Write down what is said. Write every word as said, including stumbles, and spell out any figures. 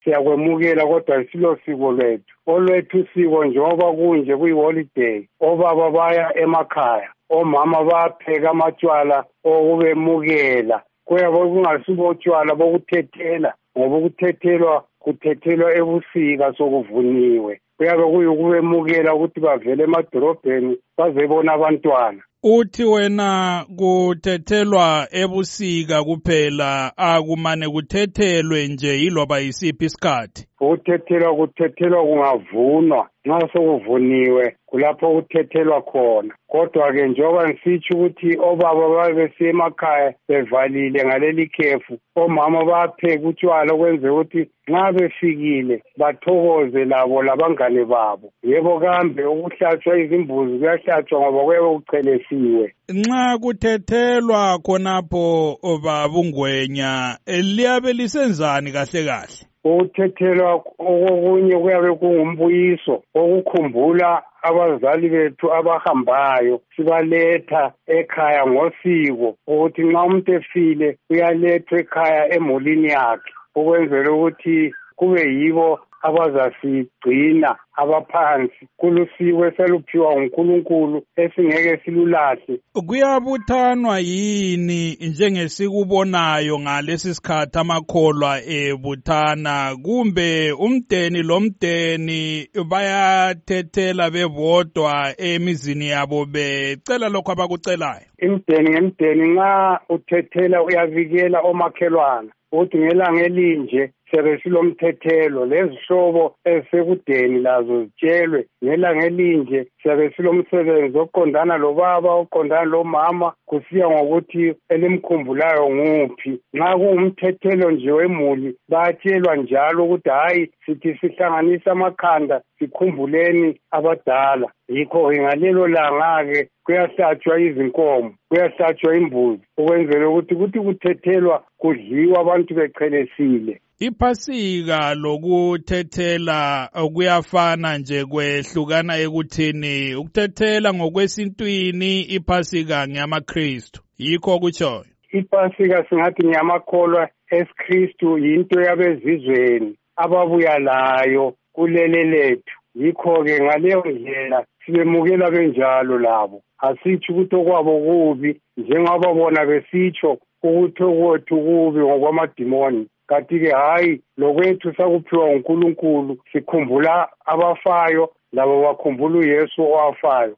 siyakwemukela kodwa silo siko lwethu. Olwethu usiko njengoba kunje kuyi-holiday, obaba baya emakhaya, omama bayapheka amatshwala okubemukela. Kuyabe kungasibo utshwala bokuthethela, ngoba ukuthethelwa kuthethelwa ebusika sokuvuniwe. Kuyabe kuyukubemukela ukuthi bavele emadorobheni bazebona abantwana. Uthi wena kuthethelwa ebusika kuphela, akumane kuthethelwe nje yiloba yisiphi isikhathi? Ukuthethelwa kuthethelwa kungavunwa, nxa sokuvuniwe kulapho kuthethelwa khona. Kodwa-ke njengoba ngisitsho ukuthi obaba babe besiya emakhaya bevalile ngaleli khefu, omama bayapheka utshwala ukwenzela ukuthi nxa befikile bathokoze labo labangane babo. Yebo kambe ukuhlatshwa izimbuzi kuyahlatshwa ngoba kuyabe kuchelesiwe. Nxa kuthethelwa khonapho babungwenya, liyabe lisenzani kahle kahle? Ukuthethelwa okunye kuyabe kungumbuyiso okukhumbula abazali bethu abahambayo, sibaletha ekhaya ngosiko ukuthi nxa umuntu efile uyalethwa ekhaya emulini yakhe ukwenzela ukuthi kube yibo abazasigcina abaphansi kulusiko eseluphiwa nguNkulunkulu esingeke silulahle. Kuyabuthanwa yini njengesikubonayo ngalesi sikhathi amakholwa ebuthana, kumbe umdeni lomdeni bayathethela bebodwa emizini yabo becela lokho abakucelayo? Imdeni ngemdeni nxa uthethela uyavikela omakhelwana ukuthi ngelanga elinje siyabe silomthethelo, lezihlobo ezisekudeni lazo zitshelwe ngelanga elinje siyabe silomsebenzi oqondana lobaba oqondana lomama kusiya ngokuthi elimkhumbulayo nguphi. Nxa kuwumthethelo nje wemuli bayatshelwa njalo ukuthi hayi sithi sihlanganisa amakhanda sikhumbuleni abadala. Yikho-ke ngalelo langa-ke kuyahlatshwa izinkomo, kuyahlatshwa imbuzi ukwenzela ukuthi kuthi kuthethelwa kudliwa abantu bechelesile. Iphasika lokuthethela kuyafana nje kwehlukana ekuthini ukuthethela ngokwesintwini, iphasika ngeyamaKristu. Yikho kutshoyo. Iphasika singathi ngeyamakholwa esiKristu yinto yabezizweni ababuya layo kulele lethu. Yikho-ke ngaleyo ndlela sibemukela benjalo labo. Asitsho ukuthi okwabo kubi njengoba bona besitsho ukuthi okwethu kubi ngokwamadimoni. Kanti-ke hayi lokwethu sakuphiwa uNkulunkulu, sikhumbula abafayo labo bakhumbula uYesu owafayo.